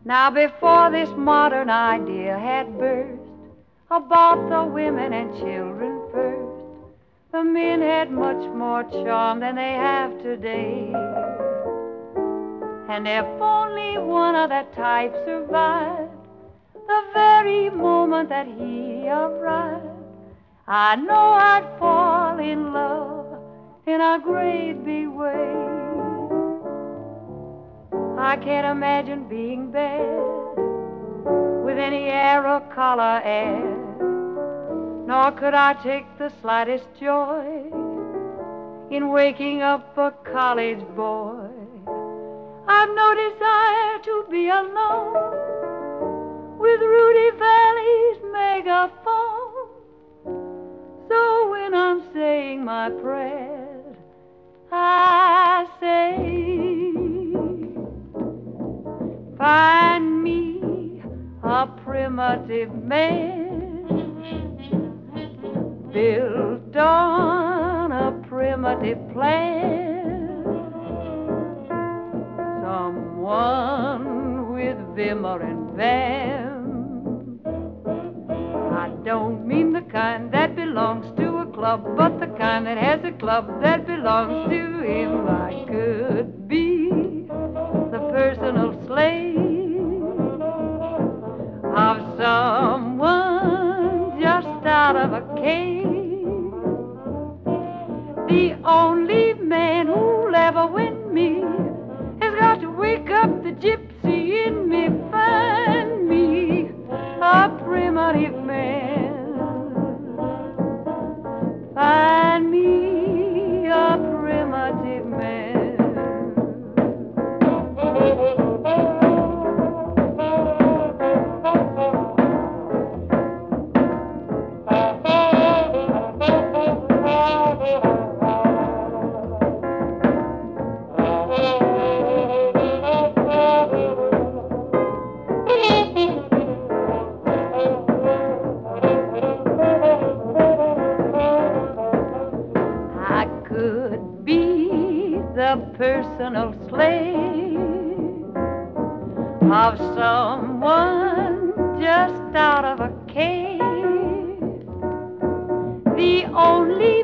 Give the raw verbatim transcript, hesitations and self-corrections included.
Now before this modern idea had burst about the women and children first, the men had much more charm than they have today. And if only one of that type survived the very moment that he arrived, I know I'd fall in love in a great big way. I can't imagine being bad with any air or color air, nor could I take the slightest joy in waking up a college boy. I've no desire to be alone with Rudy Valley's megaphone. So when I'm saying my prayers, I say, find me a primitive man built on a primitive plan, someone with Vimmer and Vam. I don't mean the kind that belongs to a club, but the kind that has a club that belongs to him. I could be the personal slave of someone just out of a cave. The only man who'll ever win me has got to wake up the gypsy in me. Find me a primitive man. Find me a primitive man. I could be the personal slave of someone just out of a cave. The only